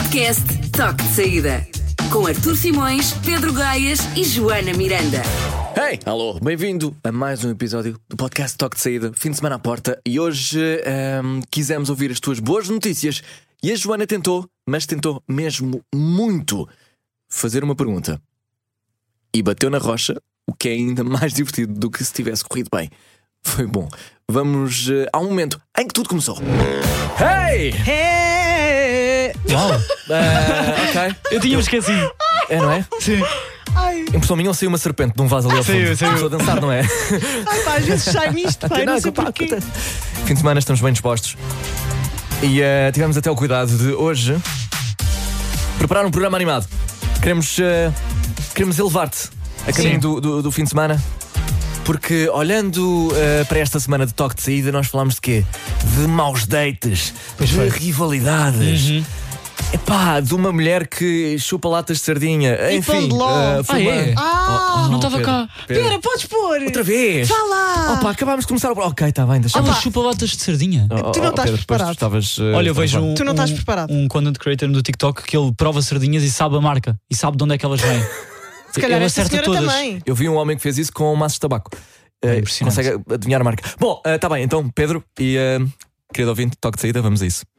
Podcast Toque de Saída. Com Artur Simões, Pedro Gaias e Joana Miranda. Hey, alô, bem-vindo a mais um episódio do podcast Toque de Saída, fim de semana à porta. E hoje quisemos ouvir as tuas boas notícias. E a Joana tentou, mas tentou mesmo muito, fazer uma pergunta. E bateu na rocha, o que é ainda mais divertido do que se tivesse corrido bem. Foi bom. Vamos ao momento em que tudo começou. Hey! Hey! Uau! Ok. Eu tinha-me esquecido. É, não é? Sim. Ai, Impressão minha, saiu uma serpente de um vaso ali ao fundo. Saiu. Começou a dançar, não é? ai pá, às vezes sai-me isto, pai, não sei porquê. Fim de semana estamos bem dispostos. E tivemos até o cuidado de hoje preparar um programa animado. Queremos elevar-te a caminho do fim de semana. Porque olhando para esta semana de toque de saída, nós falámos de quê? De maus dates, de rivalidades. Epá, de uma mulher que chupa latas de sardinha. E Enfim, pão de ló. Não estava cá. Pera, podes pôr. Outra vez. Vá lá. Opa, acabámos de começar o... Ok, está bem, deixa-me. Mas chupa-latas de sardinha. Tu não estás Pedro, depois preparado. tu estavas, Olha, eu vejo Tu não estás preparado. um content creator do TikTok que ele prova sardinhas e sabe a marca. E sabe de onde é que elas vêm. Se calhar Ele esta acerta senhora todas. também. Eu vi um homem que fez isso com maços de tabaco. Impressionante. Consegue adivinhar a marca. Bom, está bem, então, Pedro e querido ouvinte, toque de saída, vamos a isso.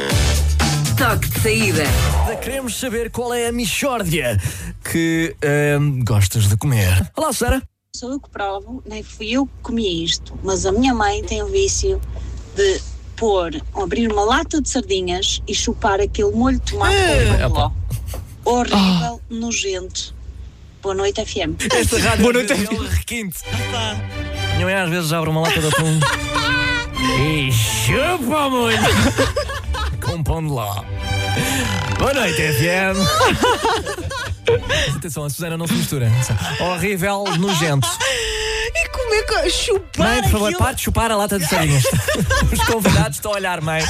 Toque de Saída. Queremos saber qual é a mixórdia que gostas de comer. Olá, Sara. Sou eu que provo, nem fui eu que comi isto, mas a minha mãe tem o vício de abrir uma lata de sardinhas e chupar aquele molho de tomate com ló. Horrível, nojento. Boa noite, FM. Esta rádio Boa noite. é um requinte. Minha mãe às vezes abre uma lata de atum e chupa o molho com um pão de ló. Boa noite, FM. Atenção, a Susana não se mistura. Horrível, nojento. E comer com chupar Mãe, por favor, aquilo. pare de chupar a lata de sardinhas. Os convidados estão a olhar, mãe.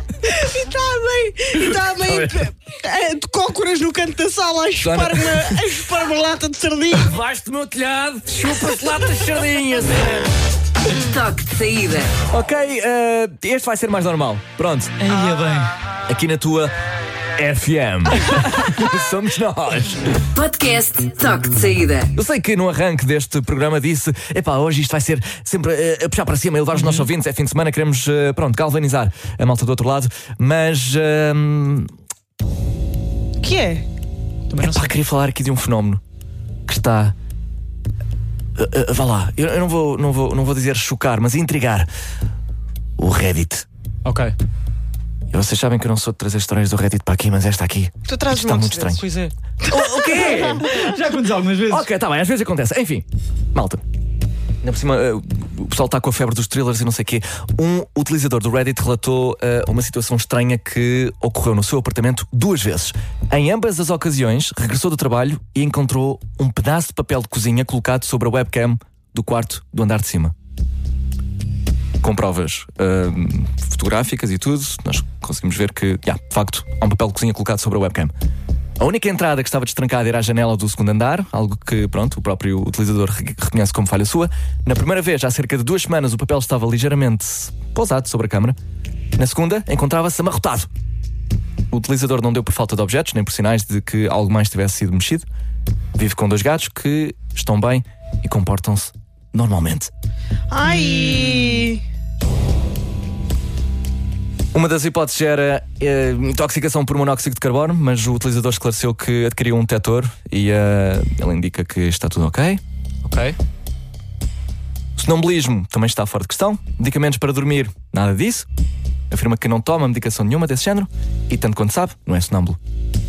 E está bem de cócoras no canto da sala a chupar uma lata de sardinha. Vais do meu telhado, chupa-se latas de sardinhas. Toque de Saída. Ok, este vai ser mais normal. Pronto, Eia bem. aqui na tua FM. Somos nós. Podcast Toque de Saída. Eu sei que no arranque deste programa disse: epá, hoje isto vai ser sempre a puxar para cima e levar os nossos ouvintes. É fim de semana, queremos, galvanizar a malta do outro lado. Mas, Que é? Também não sei. queria falar aqui de um fenómeno que está... vá lá, eu não vou dizer chocar, mas intrigar. O Reddit. Ok. E vocês sabem que eu não sou de trazer histórias do Reddit para aqui, mas esta aqui Tu trazes está muito montes estranho. Pois é. O quê? Já aconteceu algumas vezes. Ok, está bem, às vezes acontece. Enfim, malta, ainda por cima o pessoal está com a febre dos thrillers e não sei o quê. Um utilizador do Reddit relatou uma situação estranha que ocorreu no seu apartamento 2 vezes. Em ambas as ocasiões, regressou do trabalho e encontrou um pedaço de papel de cozinha colocado sobre a webcam do quarto do andar de cima. Com provas fotográficas e tudo, nós conseguimos ver que, de facto, há um papel de cozinha colocado sobre a webcam. A única entrada que estava destrancada era a janela do segundo andar, algo que, pronto, o próprio utilizador reconhece como falha sua. Na primeira vez, há cerca de 2 semanas, o papel estava ligeiramente pousado sobre a câmara. Na segunda, encontrava-se amarrotado. O utilizador não deu por falta de objetos, nem por sinais de que algo mais tivesse sido mexido. Vive com 2 gatos que estão bem e comportam-se normalmente. Ai! Uma das hipóteses era intoxicação por monóxido de carbono, mas o utilizador esclareceu que adquiriu um detector e ele indica que está tudo ok. Ok. Sonambulismo também está fora de questão. Medicamentos para dormir, nada disso. Afirma que não toma medicação nenhuma desse género e, tanto quanto sabe, não é sonâmbulo.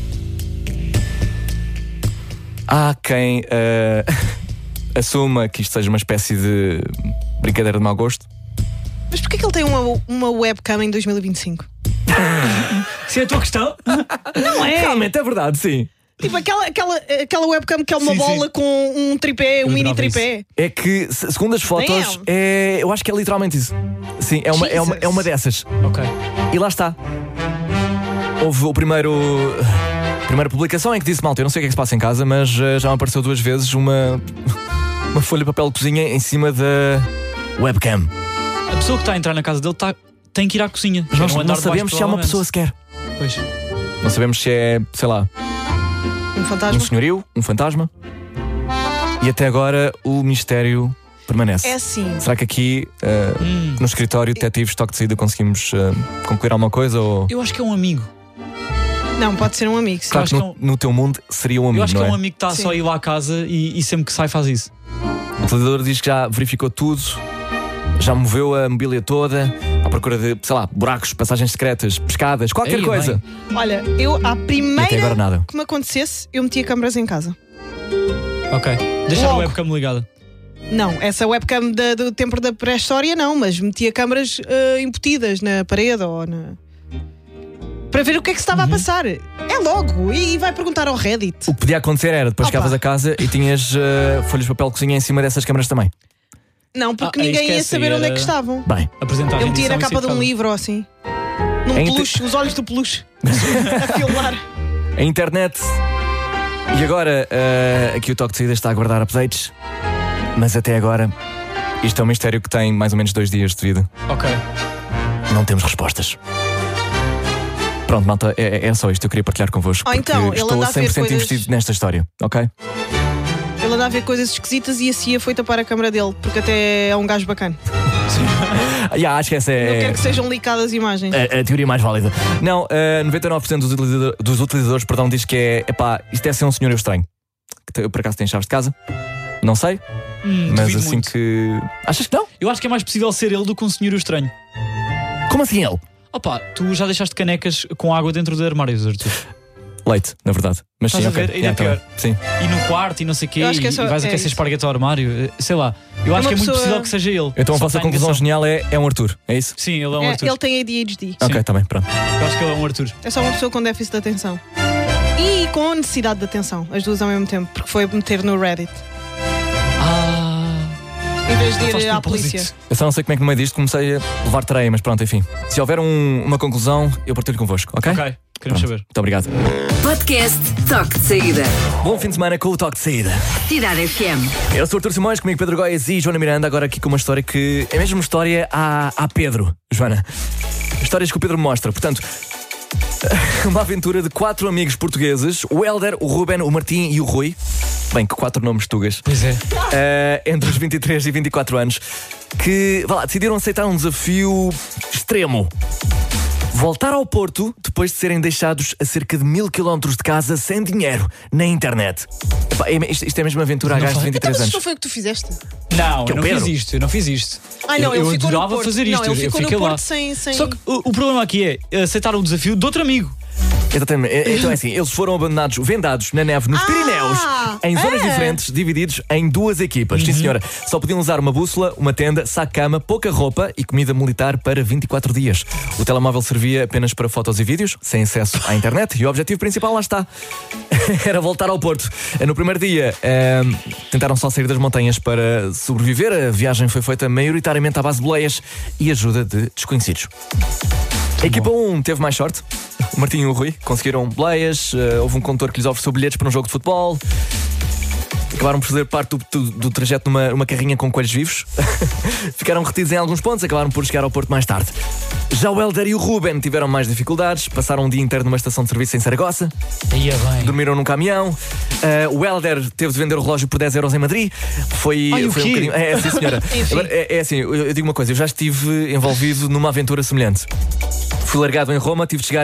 Há quem assuma que isto seja uma espécie de brincadeira de mau gosto. Mas porquê que ele tem uma webcam em 2025? Se é a tua questão? Não é? Realmente é verdade, sim. Tipo aquela webcam que é uma Sim, bola sim. com um tripé, um mini adorava tripé. É que, segundo as fotos, Damn. eu acho que é literalmente isso. Sim, é uma dessas. Ok. E lá está. Houve a primeira publicação em que disse: malta, eu não sei o que é que se passa em casa, mas já me apareceu 2 vezes uma folha de papel de cozinha em cima da webcam. A pessoa que está a entrar na casa dele tem que ir à cozinha. Mas nós Não andar não sabemos debaixo, se há uma pessoa sequer. Pois. Não sabemos se é, sei lá, Um fantasma? um senhorio, um fantasma. E até agora o mistério permanece. É assim. Será que aqui, no escritório, detetives, toque de saída, conseguimos concluir alguma coisa? Ou... Eu acho que é um amigo. Não, pode ser um amigo. Sim. Claro acho que que no teu mundo seria um amigo, Eu acho que não é é? um amigo que está Sim. só a ir lá à casa e sempre que sai faz isso. O utilizador diz que já verificou tudo, já moveu a mobília toda, à procura de, sei lá, buracos, passagens secretas, pescadas, qualquer Ei, coisa. Olha, eu à E até agora primeira nada. que me acontecesse, eu metia câmaras em casa. Ok. Deixar a Logo. webcam ligada. Não, essa webcam do tempo da pré-história não, mas metia câmaras embutidas na parede ou para ver o que é que se estava a passar. É logo, e vai perguntar ao Reddit. O que podia acontecer era depois Opa. chegavas a casa e tinhas folhas de papel de cozinha em cima dessas câmaras também. Não, porque Ah, ninguém ia esquece, saber onde é que era- estavam. Bem, Apresentar a Eu metia na rendição e capa de sair um casa. livro ou assim. Num Em peluche, os olhos do peluche. A filmar. a internet. E agora, aqui o toque de saída está a guardar updates. Mas até agora, isto é um mistério que tem mais ou menos 2 dias de vida. Ok. Não temos respostas. Pronto, malta, é só isto que eu queria partilhar convosco. Ou então, porque ele estou anda a ver 100% coisas- investido nesta história, ok? Ele anda a ver coisas esquisitas e a CIA foi tapar a câmara dele, porque até é um gajo bacana. Acho que essa Não é quero que sejam licadas imagens. a teoria mais válida. Não, 99% dos utilizadores, diz que isto deve ser um senhor estranho. Que por acaso tem chaves de casa? Não sei, mas Duvido assim muito. que. Achas que não? Eu acho que é mais possível ser ele do que um senhor estranho. Como assim ele? Opa, tu já deixaste canecas com água dentro de armários, Arthur. Leite, na verdade. Mas Estás sim, a ver? ok. Ainda é tá pior. bem. Sim. E no quarto e não sei o quê, Eu acho que é e só- vais é aquecer isso. esparguete ao armário. Sei lá. Eu acho Uma que é muito pessoa- possível que seja ele. Então a Só vossa está em conclusão negação. genial é um Arthur, é isso? Sim, ele é um Arthur. Ele tem ADHD. Ok, está bem, pronto. Eu acho que ele é um Arthur. É só uma pessoa com déficit de atenção. E com necessidade de atenção, as duas ao mesmo tempo, porque foi meter no Reddit. Em vez de Faz ir à propósito. polícia. Eu só não sei como é que no meio disto comecei a levar tareia, mas pronto, enfim. Se houver uma conclusão, eu partilho convosco, ok? Ok, queremos Pronto. saber. Muito obrigado. Podcast Toque de Saída. Bom fim de semana com o Toque de Saída. Cidade FM. Eu sou o Artur Simões, comigo Pedro Góes e Joana Miranda, agora aqui com uma história que é mesmo uma história a Pedro, Joana. Histórias que o Pedro me mostra. Portanto, uma aventura de 4 amigos portugueses, o Hélder, o Ruben, o Martim e o Rui. Bem, que 4 nomes tugas. Pois é. Entre os 23 e 24 anos, que decidiram aceitar um desafio extremo. Voltar ao Porto depois de serem deixados a cerca de 1000 km de casa sem dinheiro na internet. Epá, isto é mesmo uma aventura a Não gajos de faz- 23 Então, mas anos. isto não foi o que tu fizeste? Não, Que é eu o não Pedro. fiz isto, eu não fiz isto. Ai não, eu ele ficou no adorava Porto. fazer isto. Não, ele eu ficou fiquei no lá. Porto sem... Só que o problema aqui é aceitar o desafio de outro amigo. Exatamente. Então é assim, eles foram abandonados, vendados na neve nos Pirineus, em zonas diferentes, divididos em 2 equipas. Sim, senhora. Só podiam usar uma bússola, uma tenda, saco-cama, pouca roupa e comida militar para 24 dias. O telemóvel servia apenas para fotos e vídeos, sem acesso à internet, e o objetivo principal, lá está, era voltar ao Porto. No primeiro dia, tentaram só sair das montanhas para sobreviver. A viagem foi feita maioritariamente à base de boleias e ajuda de desconhecidos. A equipa 1 teve mais sorte. O Martim e o Rui conseguiram boleias, houve um condutor que lhes ofereceu bilhetes para um jogo de futebol. Acabaram por fazer parte do trajeto numa carrinha com coelhos vivos. Ficaram retidos em alguns pontos, acabaram por chegar ao Porto mais tarde. Já o Hélder e o Ruben tiveram mais dificuldades, passaram um dia inteiro numa estação de serviço em Saragossa, Aí é bem. dormiram num caminhão. O Hélder teve de vender o relógio por 10 euros em Madrid. Foi Ai, o um quê? bocadinho. É, sim, senhora. Enfim. Agora, é assim, eu digo uma coisa, eu já estive envolvido numa aventura semelhante. Fui largado em Roma, tive de chegar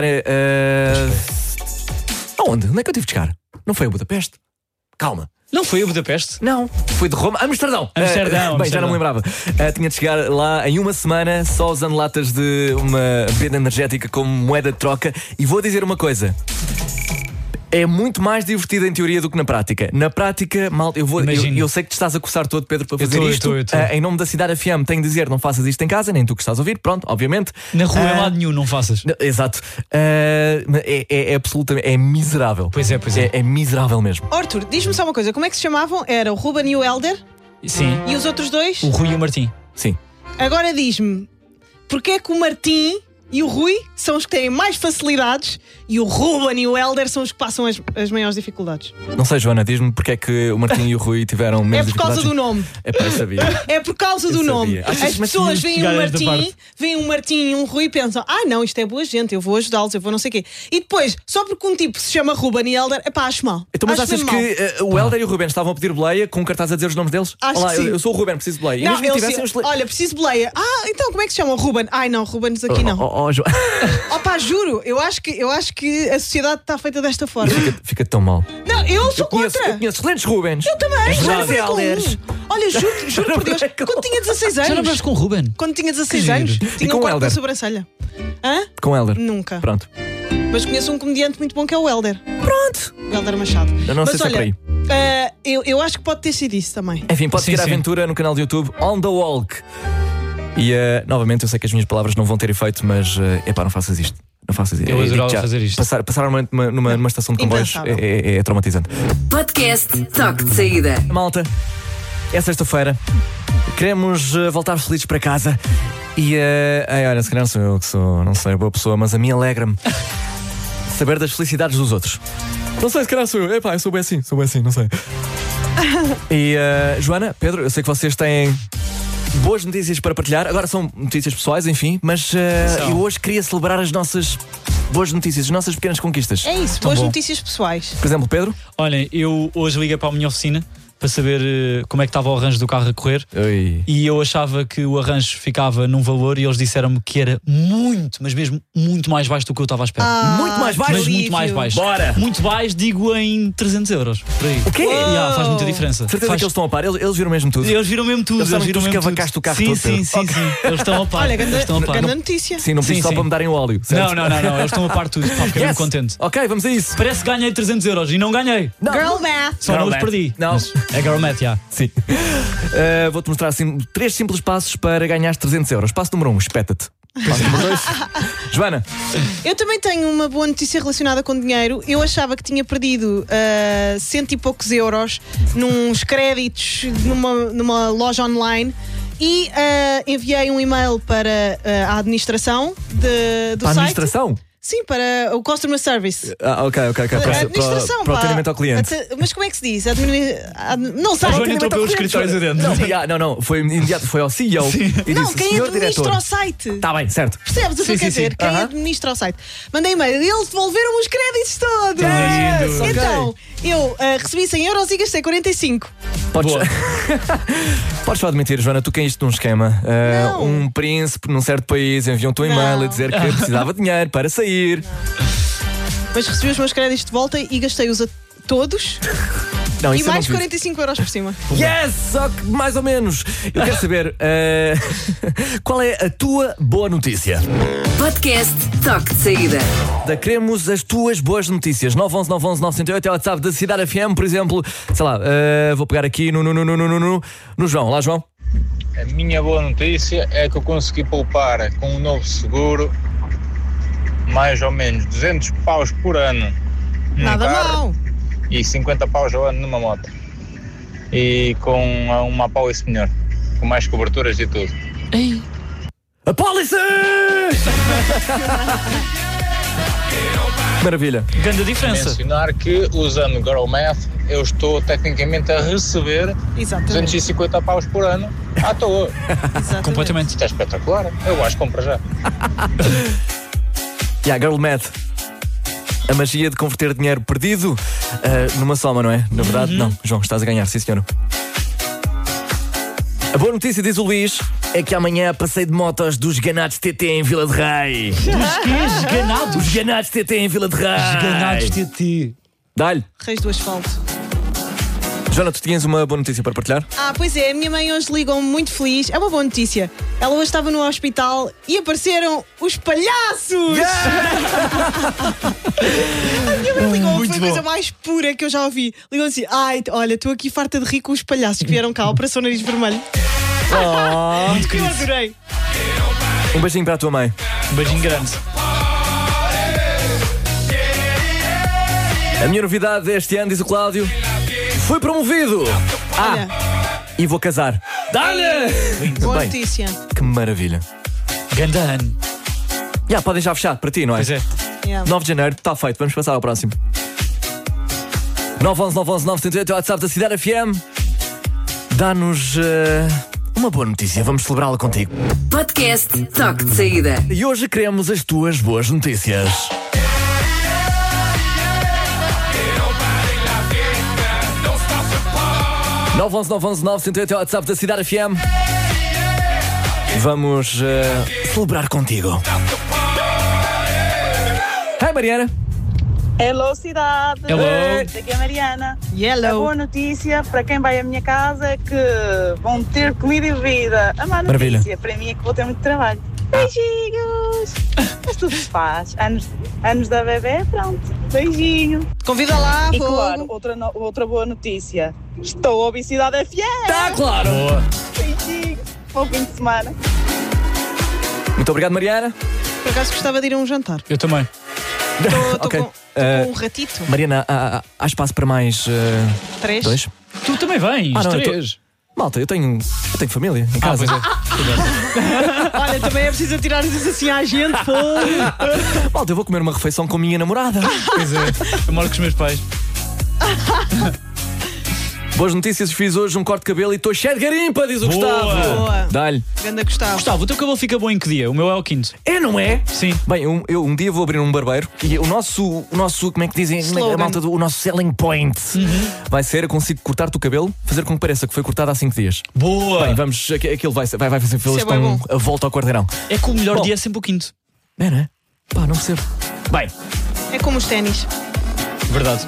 aonde? Onde é que eu tive de chegar? Não foi a Budapeste? Calma. Não foi a Budapeste? Não, foi de Roma. Amsterdão! Amsterdão, Bem, já não me lembrava. Tinha de chegar lá em uma semana, só usando latas de uma bebida energética como moeda de troca. E vou dizer uma coisa: é muito mais divertido em teoria do que na prática. Na prática, mal, Imagino. eu sei que te estás a coçar todo, Pedro, para Eu fazer tô, eu isto. tô, eu tô. Em nome da Cidade FM, tenho de dizer: não faças isto em casa, nem tu que estás a ouvir. Pronto, obviamente. Na rua em lado nenhum, não faças. Exato. É absolutamente. É miserável. Pois é, pois é. É miserável mesmo. Arthur, diz-me só uma coisa, como é que se chamavam? Era o Ruben e o Hélder? Sim. E os outros dois? O Rui e o Martim. Sim. Agora diz-me, porque é que o Martim e o Rui são os que têm mais facilidades e o Ruben e o Helder são os que passam as maiores dificuldades. Não sei, Joana, diz-me porque é que o Martim e o Rui tiveram menos É por causa do nome. É para saber. É por causa do Eu nome. sabia. Achas As que mas pessoas tinhas veem de chegar a esta um Martim e um Rui e pensam: não, isto é boa gente, eu vou ajudá-los, eu vou não sei o quê. E depois, só porque um tipo se chama Ruben e Helder, acho mal. Então, mas Acho achas mesmo que o Helder e o Ruben estavam a pedir boleia com um cartaz a dizer os nomes deles? Acho Olá, que sim. eu sou o Ruben, preciso de boleia. E Não, mesmo que eles tivessem dizem, os olha, preciso de boleia. Então como é que se chama? Ruben? Não, Rubens aqui não. Juro, eu acho que a sociedade está feita desta forma. Fica tão mal. Não, eu sou Eu conheço excelentes Rubens. Eu também, já verdade. namorei com um. Olha, juro por Deus, quando tinha 16 Já anos. namoraste com o Ruben? Quando tinha 16 Que anos, giro. tinha com um o corte Helder? na sobrancelha. Hã? Com o Helder. Nunca. Pronto. Mas conheço um comediante muito bom que é o Helder. Pronto. O Helder Machado. Eu não Mas sei se é olha, por aí. eu acho que pode ter sido isso também. Enfim, pode Sim, seguir a sim. aventura no canal do YouTube On The Walk. E novamente, eu sei que as minhas palavras não vão ter efeito, mas não faças isto. Não faças isto. Eu adorava digo já, fazer isto. Passar numa estação de comboios Impensável. é traumatizante. Podcast Toque de Saída. Malta, é sexta-feira. Queremos voltar felizes para casa. E olha, se calhar não sou eu que sou, não sei, boa pessoa, mas a mim alegra-me saber das felicidades dos outros. Não sei, se calhar sou eu. Eu sou bem assim, não sei. E Joana, Pedro, eu sei que vocês têm boas notícias para partilhar. Agora são notícias pessoais, enfim, mas eu hoje queria celebrar as nossas boas notícias, as nossas pequenas conquistas. É isso, Tão boas bom. notícias pessoais. Por exemplo, Pedro. Olhem, eu hoje liguei para a minha oficina para saber como é que estava o arranjo do carro a correr. Oi. E eu achava que o arranjo ficava num valor e eles disseram-me que era muito, mas mesmo muito mais baixo do que eu estava à espera. Muito mais baixo? Mas muito mais baixo. Bora! Muito baixo, digo em 300 euros. Por aí. O quê? Yeah, faz muita diferença. Certeza Faz- que eles estão a par, eles viram mesmo tudo. Eles viram mesmo tudo. Eles sabem viram que tu mesmo escavacaste tudo. o carro sim, todo, sim, Pedro. sim, sim. Eles estão a par. Olha, Eles estão a par. grande notícia. Sim, não preciso Sim, só sim. para me darem o óleo. certo? Não, eles estão a par de tudo. Pá, fiquei mesmo contente. Ok, vamos a isso. Parece que ganhei 300 euros e não ganhei. Girl math. Só não os perdi. Não. Mas é Girl Math, já. Sim. Vou-te mostrar assim 3 simples passos para ganhar 300 euros. Passo número 1, espeta-te. Passo número 2. Joana. Eu também tenho uma boa notícia relacionada com dinheiro. Eu achava que tinha perdido 100 e poucos euros nos créditos numa loja online e enviei um e-mail para a administração do Para a site. administração? Sim, para o Customer Service. Ok. A administração, para o pá. atendimento ao cliente. Mas como é que se diz? Não sei. A Joana entrou pelos cliente, escritórios adentro. Não, foi imediato, foi ao CEO e Não, disse, quem senhor administra diretor. o site. Está bem, certo. Percebes o que eu quero dizer? Quem administra o site. Mandei e-mail, eles devolveram os créditos todos. Yes, ok. Então, eu recebi 100 euros e gastei 45. Podes, Boa. Podes só admitir, Joana, tu caíste num esquema. Não. Um príncipe num certo país enviou-te um e-mail Não. a dizer que precisava de dinheiro para sair. Mas recebi os meus créditos de volta e gastei-os a todos. Não, E isso eu mais não fiz. 45 euros por cima. Yes, só que mais ou menos. Eu quero saber qual é a tua boa notícia. Podcast Toque de Saída. Queremos as tuas boas notícias. 911 911 908 é o WhatsApp da Cidade FM, por exemplo. Sei lá, vou pegar aqui no João. Olá, João. A minha boa notícia é que eu consegui poupar com um novo seguro mais ou menos 200 paus por ano num Nada carro mal. e 50 paus ao ano numa moto. E com uma apólice melhor, com mais coberturas e tudo. Ei. Apólice! Maravilha. Grande diferença. Mencionar que usando Girl Math eu estou tecnicamente a receber Exatamente. 250 paus por ano à toa. Exatamente. Completamente. Isto é espetacular, eu acho que compra já. Girl Math. A magia de converter dinheiro perdido numa soma, não é? Na verdade, não. João, estás a ganhar, sim senhor. A boa notícia, diz o Luís, é que amanhã passei de motos dos Ganados TT em Vila de Rei. Dos quê? Esganados? Os Ganados TT em Vila de Rei. Esganados TT. Dá-lhe. Reis do asfalto. Joana, tu tinhas uma boa notícia para partilhar? Pois é, a minha mãe hoje ligou-me muito feliz. É uma boa notícia. Ela hoje estava no hospital e apareceram os palhaços! A minha mãe ligou-me, foi a coisa mais pura que eu já ouvi. Ligou assim: olha, estou aqui farta de rir com os palhaços que vieram cá, Operação Nariz Vermelho. Eu adorei. Um beijinho para a tua mãe. Um beijinho grande. A minha novidade deste ano, diz o Cláudio, fui promovido. Olha, E vou casar. Dá-lhe! boa Bem, notícia. que maravilha. Grande ano. Podem já fechar para ti, não é? Pois é. Yeah. 9 de janeiro, está feito, vamos passar ao próximo. 911-911-978, WhatsApp da Cidade FM. Dá-nos uma boa notícia, vamos celebrá-la contigo. Podcast Toque de Saída. E hoje queremos as tuas boas notícias. 911-911-978 é o WhatsApp da Cidade FM. Vamos celebrar contigo. Hi, Mariana. Hello, cidade! Hello. Aqui é a Mariana. Hello. A boa notícia para quem vai à minha casa é que vão ter comida e bebida. A má Maravilha. notícia para mim é que vou ter muito trabalho. Beijinhos! Mas tudo se faz. Anos da bebê, pronto. Beijinho. Convida lá, E fogo. claro, outra boa notícia. Estou a Obesidade FM! Tá claro. Boa. Beijinhos! Bom fim de semana. Muito obrigado, Mariana. Por acaso gostava de ir a um jantar. Eu também. Estou Ok. com um ratito. Mariana, há espaço para mais 3. 2? Tu também vens, Ah, não, eu tô- 3. Malta, eu tenho família em casa. Pois é. Olha, também é preciso tirar isso assim à gente, pô. Malta, eu vou comer uma refeição com a minha namorada. Pois é. Eu moro com os meus pais. Boas notícias, fiz hoje um corte de cabelo e estou cheio de garimpa, diz o Boa. Gustavo. Boa. Dá-lhe. Ganda Gustavo. Gustavo, o teu cabelo fica bom em que dia? O meu é o quinto. É, não é? Sim. Bem, eu um dia vou abrir um barbeiro e o nosso como é que dizem? Slogan. A malta o nosso selling point vai ser: eu consigo cortar-te o cabelo, fazer com que pareça que foi cortado há 5 dias. Boa. Bem, vamos, aquilo vai fazer filas Isso é bem com bom. a volta ao quarteirão. É que o melhor Bom. dia é sempre o quinto. É, não é? Pá, não percebo. Bem, É como os ténis. Verdade.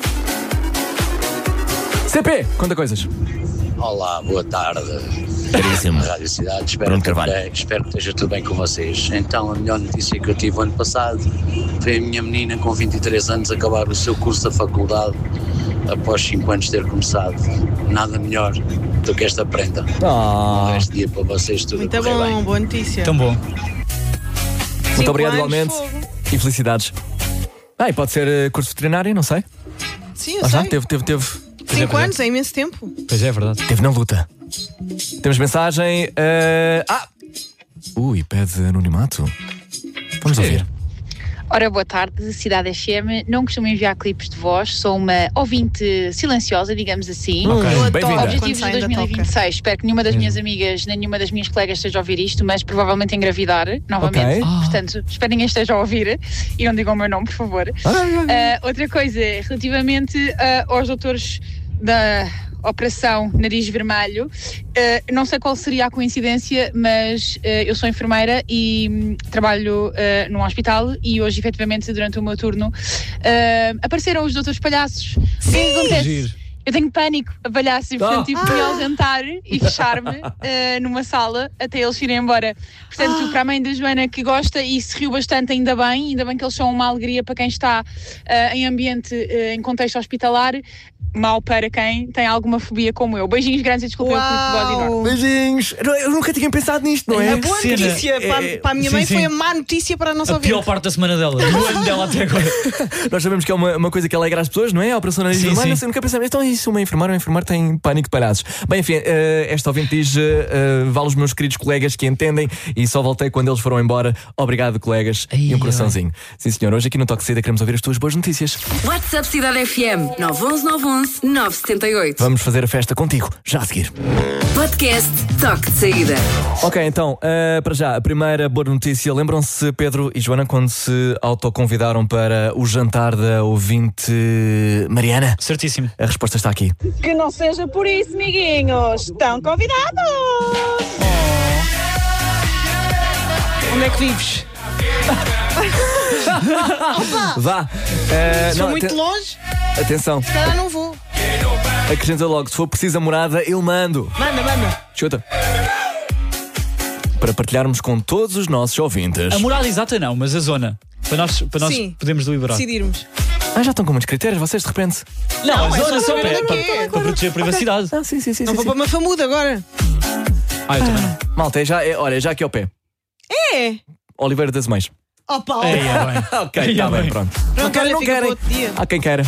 CP, conta coisas. Olá, boa tarde. Caríssimo. Rádio Cidade, Bruno espero Carvalho. que esteja tudo bem com vocês. Então, a melhor notícia que eu tive ano passado foi a minha menina com 23 anos acabar o seu curso da faculdade após 5 anos de ter começado. Nada melhor do que esta prenda. Este dia para vocês tudo Muito a correr bom, bem. boa notícia. Tão bom. Muito obrigado anos, igualmente. fogo. E felicidades. E pode ser curso veterinário, não sei. Sim, eu Ah, já? sei. Teve 5 anos é imenso tempo. Pois é, verdade. na luta. Temos mensagem. Ui, pede anonimato. Vamos ouvir. Ora, boa tarde, Cidade FM. Não costumo enviar clipes de voz, sou uma ouvinte silenciosa, digamos assim. Ok, Eu bem-vinda. adoro Objetivos quando de sai da 2026. Espero que nenhuma das minhas amigas, nem nenhuma das minhas colegas esteja a ouvir isto, mas provavelmente engravidar novamente. Ok. Portanto, espero que ninguém esteja a ouvir e não digam o meu nome, por favor. Outra coisa, relativamente aos doutores da Operação Nariz Vermelho, não sei qual seria a coincidência, mas eu sou enfermeira e trabalho num hospital e hoje, efetivamente, durante o meu turno, apareceram os doutores palhaços. O que é que acontece? Giro. Eu tenho pânico a palhaços e, portanto, tive que me ausentar e fechar-me numa sala até eles irem embora. Portanto, para a mãe da Joana, que gosta e se riu bastante, ainda bem que eles são uma alegria para quem está em ambiente, em contexto hospitalar, mal para quem tem alguma fobia como eu. Beijinhos grandes e desculpem o clipe de voz enorme. Beijinhos. Eu nunca tinha pensado nisto, não é? A boa cena. notícia para a minha Sim, mãe sim. foi a má notícia para a nossa A ouvinte. pior parte da semana dela. Do ano dela até agora. Nós sabemos que é uma coisa que alegra as pessoas, não é? A operação nariz Sim, vermelho. sim. Nunca pensamos, então isso, uma enfermeira tem pânico de palhaços. Bem, enfim, esta ouvinte diz: vale os meus queridos colegas que entendem e só voltei quando eles foram embora. Obrigado, colegas. E Ai, um coraçãozinho. Sim, senhor, hoje aqui no Toque de Saída queremos ouvir as tuas boas notícias. WhatsApp Cidade FM 911-911-978. Vamos fazer a festa contigo, já a seguir. Podcast Toque de Saída. Ok, então, para já, a primeira boa notícia. Lembram-se, Pedro e Joana, quando se autoconvidaram para o jantar da ouvinte Mariana? Certíssimo. A resposta está aqui. Que não seja por isso, amiguinhos. Estão convidados! Onde é que vives? Vá. Se for muito longe, Atenção, se calhar não vou. acrescenta logo, se for preciso a morada, eu mando. Manda. Chuta. Para partilharmos com todos os nossos ouvintes. A morada exata não, mas a zona. Para nós Sim. podermos deliberar. Decidirmos. Já estão com muitos critérios, vocês de repente. Não, a é zona só só saber é onde é que é. para proteger a privacidade. Sim. Não vou para uma famuda agora. Eu também não. Malta, olha, já aqui ao pé. É. Oliveira das Mães. Opa, Ei, é bem. Ok, Ei, está é bem, bem. pronto. Não querem, não fica para querem. outro dia. Há quem queira.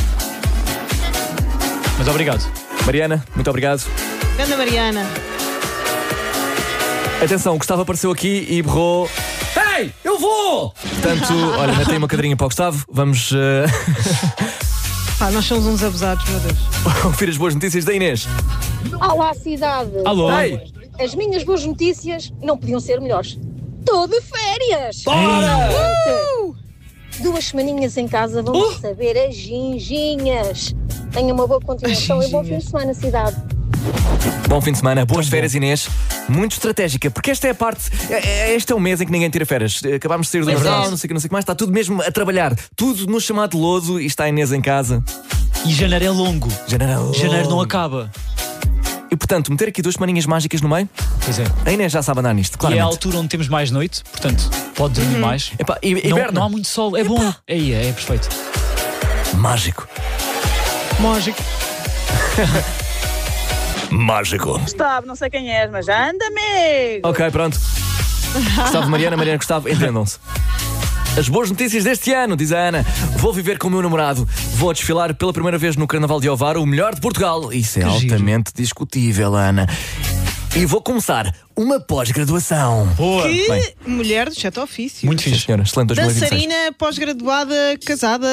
Mas obrigado. Mariana, muito obrigado. Ganda Mariana. Atenção, o Gustavo apareceu aqui e berrou. Hey! Ei, eu vou! Portanto, olha, mete aí uma cadeirinha para o Gustavo. Vamos Pá, nós somos uns abusados, meu Deus. ouvir as boas notícias da Inês. Olá, cidade. Alô? Ei! As minhas boas notícias não podiam ser melhores. Estou de férias! Bora! 2 semaninhas em casa, vamos saber as ginginhas. Tenha uma boa continuação e bom fim de semana, cidade. Bom fim de semana, boas férias, Inês. Muito estratégica, porque esta é a parte. Este é o mês em que ninguém tira férias. Acabámos de sair do Natal, não sei o que mais. Está tudo mesmo a trabalhar. Tudo no chamado lodo e está a Inês em casa. E janeiro é longo. Janeiro não acaba. E portanto, meter aqui 2 semaninhas mágicas no meio. Pois é. A Inês já sabe andar nisto, E é claramente. a altura onde temos mais noite, portanto, pode dormir mais. Epá, inverno. Não há muito sol, é bom. É perfeito. Mágico. Mágico. Mágico. Gustavo, não sei quem és, mas anda, amigo. Ok, pronto. Gustavo, Mariana, Gustavo, entendam-se. As boas notícias deste ano, diz a Ana. Vou viver com o meu namorado. Vou desfilar pela primeira vez no Carnaval de Ovar, o melhor de Portugal. Isso é altamente discutível, Ana. E vou começar uma pós-graduação. Boa. Que Bem. mulher do chat ofício. Muito Sim, fixe. senhora. Excelente 2026. Dançarina, pós-graduada, casada.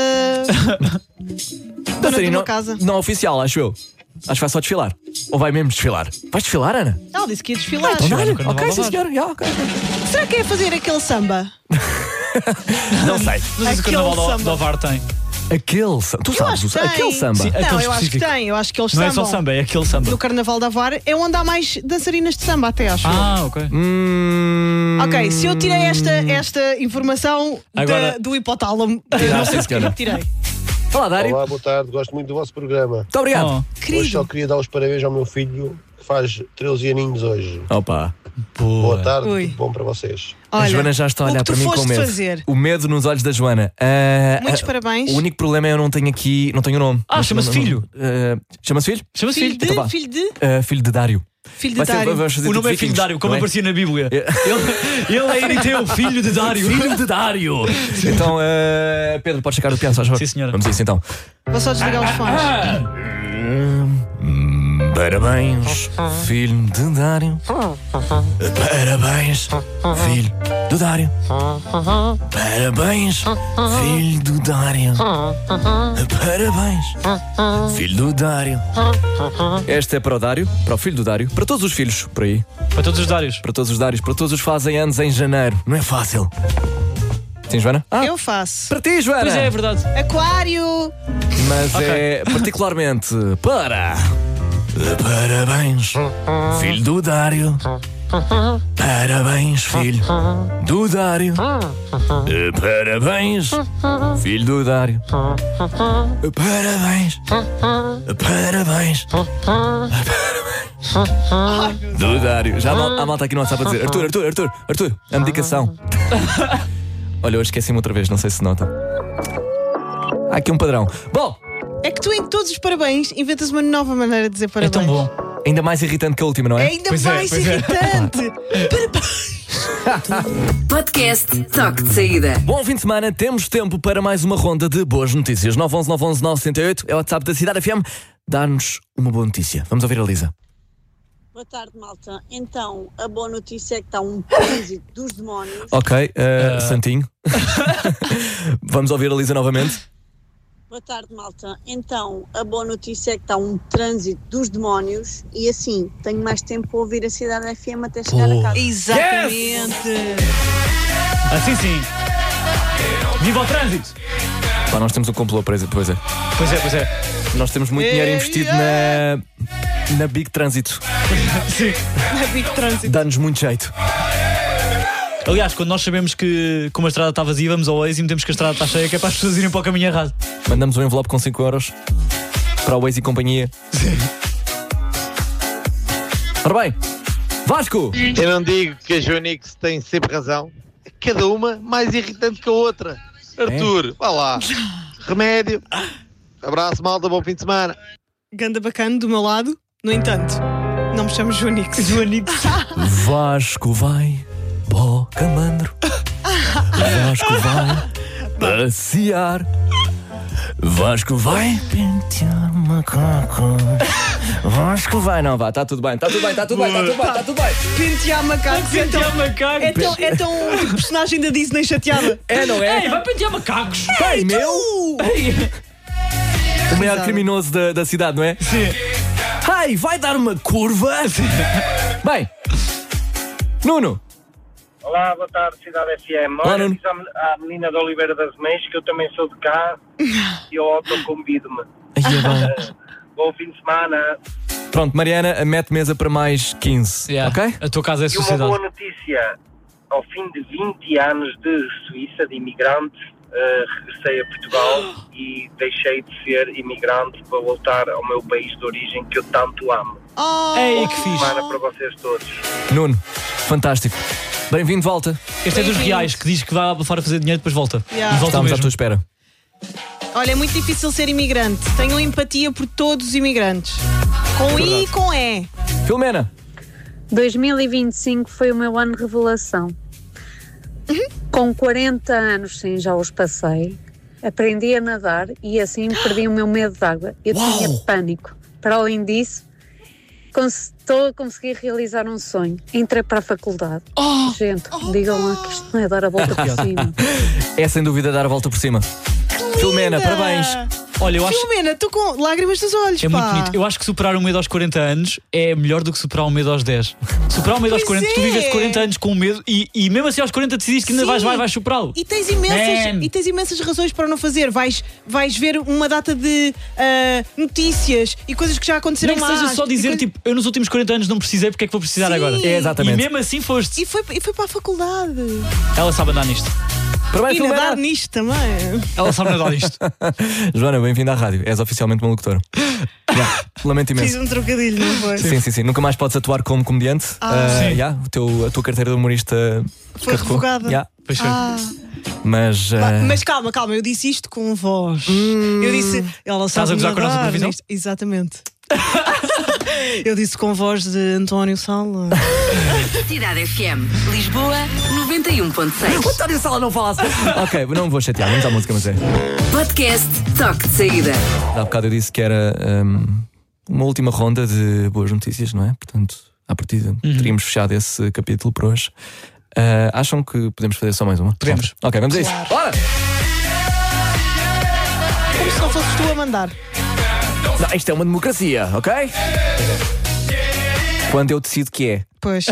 Dona de uma casa. Não oficial, acho eu. Acho que vai só desfilar. Ou vai mesmo desfilar? Vais desfilar, Ana? Ela disse que ia desfilar. Então dá-lhe. no Carnaval Ok, de sim, Ovar. senhora. Yeah, ok. Será que é fazer aquele samba? Não sei. Mas o Aquele Carnaval samba. de Ovar tem. Aquele samba. Tu Eu sabes, acho que tem. aquele samba. Sim, Não, aquele eu acho que específico. tem. Eu acho que eles Não é sambam. só samba, é aquele samba. No Carnaval da Var é onde há mais dançarinas de samba, até acho. Ah, ok. Ok, se eu tirei esta informação Agora- do hipotálamo, Não, sim, senhora. tirei. Olá, Dário. Olá, boa tarde, gosto muito do vosso programa. Muito obrigado. Oh, Hoje só Querido, queria dar os parabéns ao meu filho, que faz 13 aninhos hoje. Opa. Boa tarde, Ui. tudo bom para vocês. A olha, Joana já está a o olhar que tu para mim com foste medo. fazer. O medo nos olhos da Joana. Muitos parabéns. O único problema é eu não tenho aqui, não tenho o nome. chama-se filho. Chama-se filho? Chama-se Filho filho. de, Então vá. filho de, Filho de Dário. filho de Dário. vamos fazer O tipo nome é filho de vikings, Dário, como não é? aparecia na Bíblia. Ele é Eriteu, filho de Dário. Filho de Dário. Então, Pedro, podes checar o piano, só Sim, senhora. Vamos a isso então. Vou só desligar os fones. Parabéns, filho de Dário. Parabéns, filho do Dário. Parabéns, filho do Dário. Parabéns, filho do Dário. Esta é para o Dário, para o filho do Dário, para todos os filhos por aí, Para todos os Dários. para todos os Dários, para todos os que fazem anos em janeiro. Não é fácil. Sim, Joana? Eu faço. Para ti, Joana! Pois é verdade. Aquário. Mas é particularmente para. Parabéns, filho do Dário. Parabéns, filho do Dário. Parabéns, filho do Dário. Parabéns. Parabéns. Do Dário. Já há malta aqui no WhatsApp a dizer: Arthur, a medicação. Olha, eu esqueci-me outra vez, não sei se nota. Há aqui um padrão. Bom, É que tu em todos os parabéns inventas uma nova maneira de dizer É parabéns. tão bom. ainda mais irritante que a última, não É é? ainda Pois é, mais pois é. irritante. Parabéns. Podcast Toque de Saída. Bom fim de semana, temos tempo para mais uma ronda de boas notícias. 911 911 968 é o WhatsApp da Cidade FM. Dá-nos uma boa notícia. Vamos ouvir a Lisa. Boa tarde, malta. Então, a boa notícia é que está um trânsito dos demónios. Ok, Santinho. Vamos ouvir a Lisa novamente. Boa tarde, malta. Então, a boa notícia é que está um trânsito dos demónios e assim, tenho mais tempo para ouvir a Cidade FM até chegar a casa. Exatamente. Assim sim. Viva o trânsito! Pá, nós temos um complô, pois é. Pois é. Nós temos muito dinheiro investido na Big Trânsito. Sim. Na Big Trânsito. Dá-nos muito jeito. Aliás, quando nós sabemos que como a estrada está vazia, vamos ao Waze e metemos que a estrada está cheia, que é para as pessoas irem para o caminho errado. Mandamos um envelope com 5 euros para o Waze e companhia. Ora bem, Vasco! Eu não digo que a Joanix tem sempre razão. Cada uma mais irritante que a outra. Arthur, vá lá. Remédio. Abraço, malta, bom fim de semana. Ganda bacana do meu lado. No entanto, não me chamo Joanix. Vasco vai para o camandro. Vasco vai passear. Vasco vai pentear macaco. Vasco vai. Não, vá, está tudo bem. Pentear macacos. É tão tipo personagem da Disney chateada. É, não é? Ei, vai pentear macacos. Ei, meu! O maior criminoso da cidade, não é? Sim. Ai, vai dar uma curva? Bem, Nuno. Olá, boa tarde, Cidade FM. Olha, diz à menina da Oliveira das Meias que eu também sou de cá e eu autoconvido-me. Bom fim de semana. Pronto, Mariana, mete mesa para mais 15, ok? A tua casa é sociedade. E uma boa notícia. Ao fim de 20 anos de Suíça, de imigrante, regressei a Portugal e deixei de ser imigrante para voltar ao meu país de origem que eu tanto amo. Ei, que fixe. Semana para vocês todos. Nuno, fantástico. Bem-vindo de volta. Este é dos reais, que diz que vai fora fazer dinheiro e depois volta. E volta Estamos mesmo. à tua espera. Olha, é muito difícil ser imigrante. Tenham empatia por todos os imigrantes. Com I e com E. Filomena. 2025 foi o meu ano de revelação. Com 40 anos, sim, já os passei. Aprendi a nadar e assim perdi o meu medo de água. Eu tinha pânico. Para além disso, estou a conseguir realizar um sonho. Entrei para a faculdade. Gente, digam lá que isto não é dar a volta por cima. É sem dúvida dar a volta por cima. Filomena, parabéns. Olha, eu acho... Filomena, estou com lágrimas nos olhos, É pá. muito bonito. Eu acho que superar o medo aos 40 anos é melhor do que superar o medo aos 10. Superar o medo aos 40, tu vives 40 anos com medo e mesmo assim aos 40 decidiste que ainda vais superá-lo. E tens imensas razões para não fazer. Vais ver uma data de notícias e coisas que já aconteceram Nem que seja só dizer, tipo, eu nos últimos 40 anos não precisei, porque é que vou precisar agora? É, exatamente. E mesmo assim foste. E foi para a faculdade. Ela sabe andar nisto. Parabéns, E nadar nisto também. Ela sabe nadar nisto. Joana, bem-vinda à rádio. És oficialmente uma locutora. Lamento imenso. Fiz um trocadilho, não foi? Sim. Nunca mais podes atuar como comediante. A tua carteira de humorista Foi revogada. Pois foi. Mas calma, eu disse isto com voz. Eu disse, ela Estás sabe a gozar com a nossa nadar previsão? nisto. Exatamente. Eu disse com voz de António Sala. Cidade FM, Lisboa 91.6. António Sala não fala assim. Ok, não me vou chatear, vamos à música, mas é. Podcast Toque de Saída. Há bocado eu disse que era uma última ronda de boas notícias, não é? Portanto, à partida, teríamos fechado esse capítulo por hoje. Acham que podemos fazer só mais uma? Podemos. Ok, vamos a isso. Bora! Como se não fosses tu a mandar. Não, isto é uma democracia, ok? Quando eu decido que é. Pois.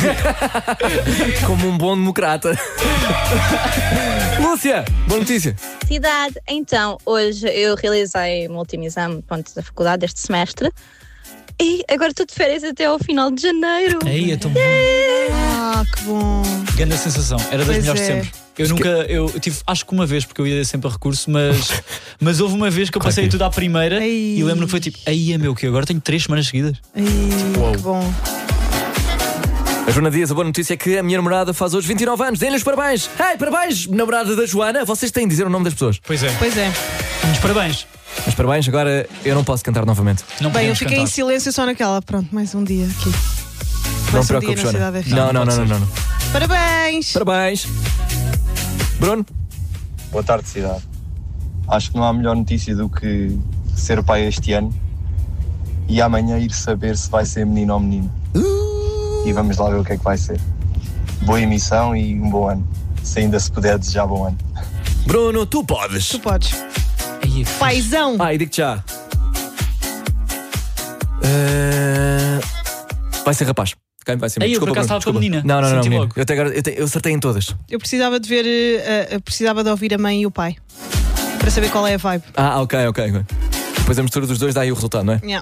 Como um bom democrata. Lúcia, boa notícia. Cidade, então, hoje eu realizei o meu último exame da faculdade deste semestre e agora estou de férias até ao final de janeiro. Aí, é tão bom. Que bom. Grande sensação, era das melhores de sempre. Eu tive, acho que uma vez, porque eu ia sempre a recurso, mas houve uma vez que eu passei tudo à primeira e lembro que foi tipo, aí é meu que agora tenho 3 semanas seguidas. Que bom. A Joana Dias, a boa notícia é que a minha namorada faz hoje 29 anos. Deem-lhe os parabéns. Parabéns, namorada da Joana. Vocês têm de dizer o nome das pessoas. Pois é. Muitos parabéns. Mas parabéns, agora eu não posso cantar novamente. Bem, eu fiquei em silêncio só naquela. Pronto, mais um dia aqui. Não te preocupes, Joana. Não. Parabéns. Parabéns. Bruno? Boa tarde, cidade. Acho que não há melhor notícia do que ser pai este ano e amanhã ir saber se vai ser menino ou menino. E vamos lá ver o que é que vai ser. Boa emissão e um bom ano. Se ainda se puder desejar bom ano. Bruno, tu podes. Tu podes. Paizão. E digo-te já. Vai ser rapaz. Vai ser. Aí eu por acaso estava com a menina. Não. Eu até agora eu acertei em todas. Eu precisava de ver, precisava de ouvir a mãe e o pai para saber qual é a vibe. Ok. Depois a mistura dos dois dá aí o resultado, não é? Yeah.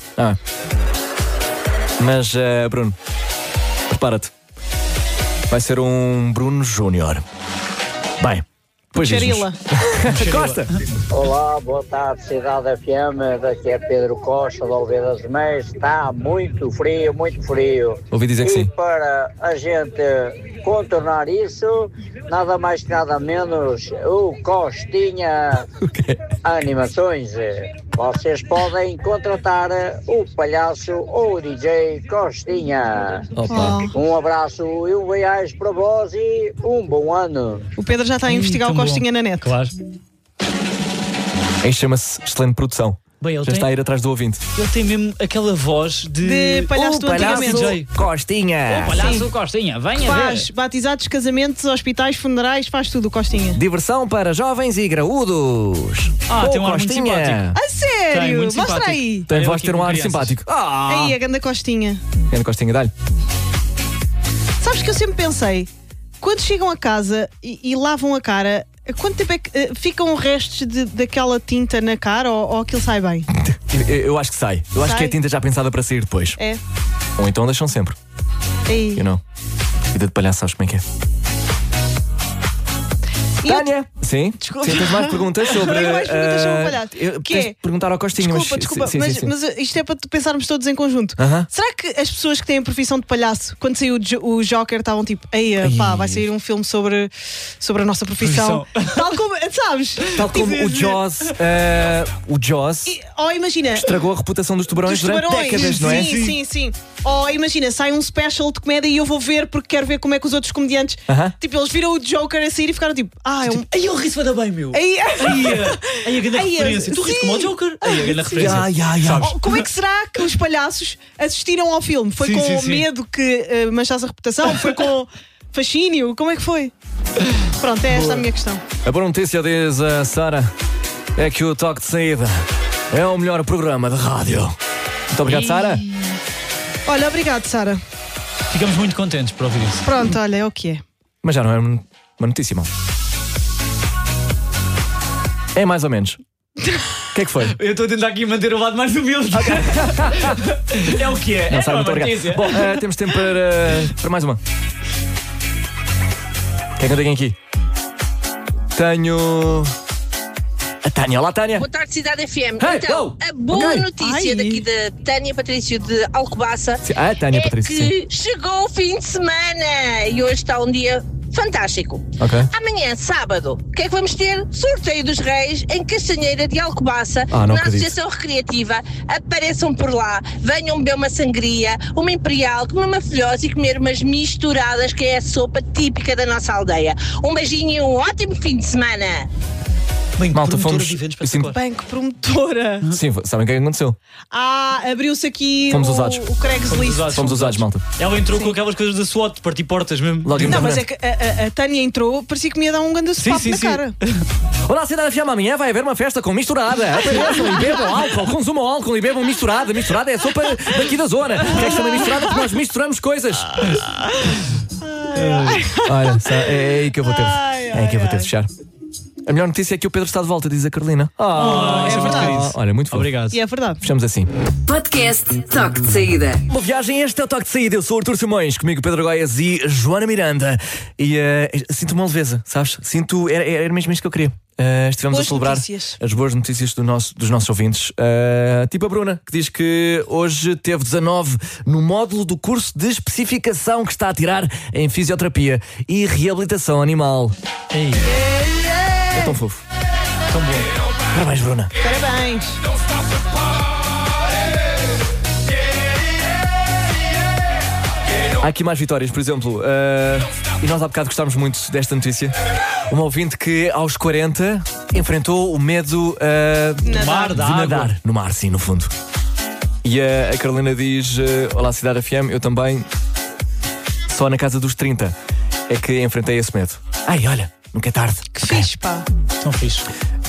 Mas, Bruno, prepara-te. Vai ser um Bruno Júnior. Bem, depois Xarila. Costa. Olá, boa tarde, Cidade FM. Daqui é Pedro Costa, de Oliveira das Meias. Está muito frio, muito frio. Ouvi dizer que sim. E para a gente contornar isso, nada mais que nada menos o Costinha Animações. Vocês podem contratar o palhaço ou o DJ Costinha. Um abraço e um beijo para vós e um bom ano. O Pedro já está a investigar o Costinha na net. Claro. Aí chama-se excelente produção. Bem, Já está a ir atrás do ouvinte. Ele tem mesmo aquela voz De palhaço do antigamente. Costinha. O palhaço Costinha, venha Faz ver. batizados, casamentos, hospitais, funerais, faz tudo, Costinha. Diversão para jovens e graúdos. Tem um ar muito simpático. A sério? Tem, muito Mostra simpático. aí. Tem Eu voz de aqui ter um com ar crianças. simpático. Aí, a ganda Costinha. Grande Costinha, dá-lhe. Sabes que eu sempre pensei, quando chegam a casa e lavam a cara, quanto tempo é que ficam restos daquela tinta na cara ou aquilo sai bem? Eu acho que sai. Eu acho Sai? que é tinta já pensada para sair depois. É. Ou então deixam sempre. Ei. You know. Vida de palhaço, sabes como é que é? Tânia! Sim? Desculpa. Sim, tens mais perguntas sobre. Tenho mais perguntas sobre o palhaço. Tens Que é? de perguntar ao Costinha. Desculpa, sim, sim. mas isto é para pensarmos todos em conjunto. Será que as pessoas que têm a profissão de palhaço, quando saiu o Joker, estavam tipo, vai sair um filme sobre a nossa profissão? Tal como, sabes? Tal como o Jaws Ou imagina. estragou a reputação dos tubarões durante décadas, não é? Sim. Ou imagina, sai um special de comédia e eu vou ver porque quero ver como é que os outros comediantes. Tipo, eles viram o Joker a sair e ficaram tipo, é um. Aí eu ri-se da bem, meu. Aí a grande referência. Tu riste como o Joker? Aí a grande referência. Sabes? Como é que será que os palhaços assistiram ao filme? Foi com medo que manchasse a reputação? Foi com fascínio? Como é que foi? Pronto, é esta a minha questão. A boa notícia, diz a Sara, é que o Toque de Saída é o melhor programa de rádio. Muito obrigado, Sara. Olha, obrigado, Sara. Ficamos muito contentes por ouvir isso. Pronto, olha, é o que é. Mas já não é uma notícia, mal. É mais ou menos. O que é que foi? Eu estou a tentar aqui manter o lado mais humilde. É o que é. Não, É Sara, uma muito notícia. obrigado. Bom, temos tempo para mais uma. O que é que eu tenho aqui? Tenho a Tânia. Olá, Tânia. Boa tarde, Cidade FM. Hey, Então, a boa notícia daqui da Tânia Patrício de Alcobaça Tânia é Patrício, que chegou o fim de semana e hoje está um dia fantástico. Ok. Amanhã, sábado, o que é que vamos ter? Sorteio dos Reis em Castanheira de Alcobaça, não na acredito. Associação Recreativa. Apareçam por lá, venham beber uma sangria, uma imperial, comer uma folhosa e comer umas misturadas, que é a sopa típica da nossa aldeia. Um beijinho e um ótimo fim de semana. Bem, Malta, fomos. Banco promotora. Sim, sabem o que é que aconteceu? Abriu-se aqui Fomos usados. o Craigslist. Fomos usados, malta. Ela entrou com aquelas coisas da SWAT, de partir portas mesmo. Não, mas é que a Tânia entrou, parecia que me ia dar um grande sopapo na cara. Olá, Cidade FM, amanhã vai haver uma festa com misturada. Apareçam e bebam álcool, consumam álcool e bebam misturada. Misturada é a sopa daqui da zona. O que é que chama misturada? Porque nós misturamos coisas. Olha, é aí que eu vou ter. É aí que eu vou ter de fechar. A melhor notícia é que o Pedro está de volta, diz a Carolina. É verdade. Olha, muito fofo. Obrigado. E é verdade. Fechamos assim. Podcast Toque de Saída. Boa viagem, este é o Toque de Saída. Eu sou o Artur Simões, comigo Pedro Goias e Joana Miranda. E sinto uma leveza, sabes? Era mesmo isto que eu queria. Estivemos boas a celebrar notícias. As boas notícias dos nossos ouvintes. Tipo a Bruna, que diz que hoje teve 19 no módulo do curso de especificação que está a tirar em fisioterapia e reabilitação animal. Ei. É tão fofo. Tão bom. Parabéns, Bruna. Parabéns. Há aqui mais vitórias, por exemplo, e nós há bocado gostámos muito desta notícia. Uma ouvinte que aos 40 enfrentou o medo de nadar no mar, sim, no fundo. E a Carolina diz: olá, Cidade FM, eu também, só na casa dos 30 é que enfrentei esse medo. Ai, olha, nunca é tarde. Que fixe, pá. Tão fixe.